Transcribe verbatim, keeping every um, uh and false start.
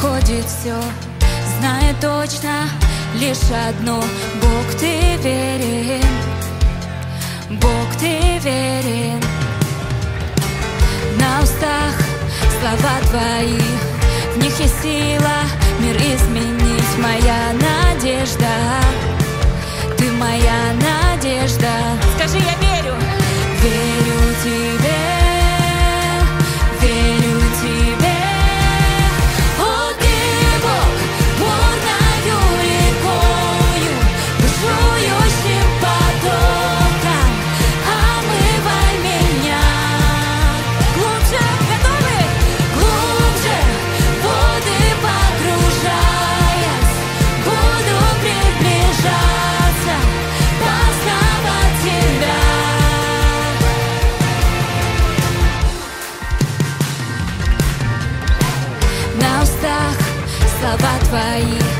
проходит все, зная точно лишь одно: Бог, ты верен, Бог, ты верен. На устах слова твои, в них есть сила мир изменить. Моя надежда, ты моя надежда. Скажи: я верю, верю тебе, верю тебе. О, ты Бог, бурною рекою, бушующим потоком, омывай меня. Глубже, готовы? Глубже воды погружаясь, буду приближаться, познавать тебя. На устах слова твои,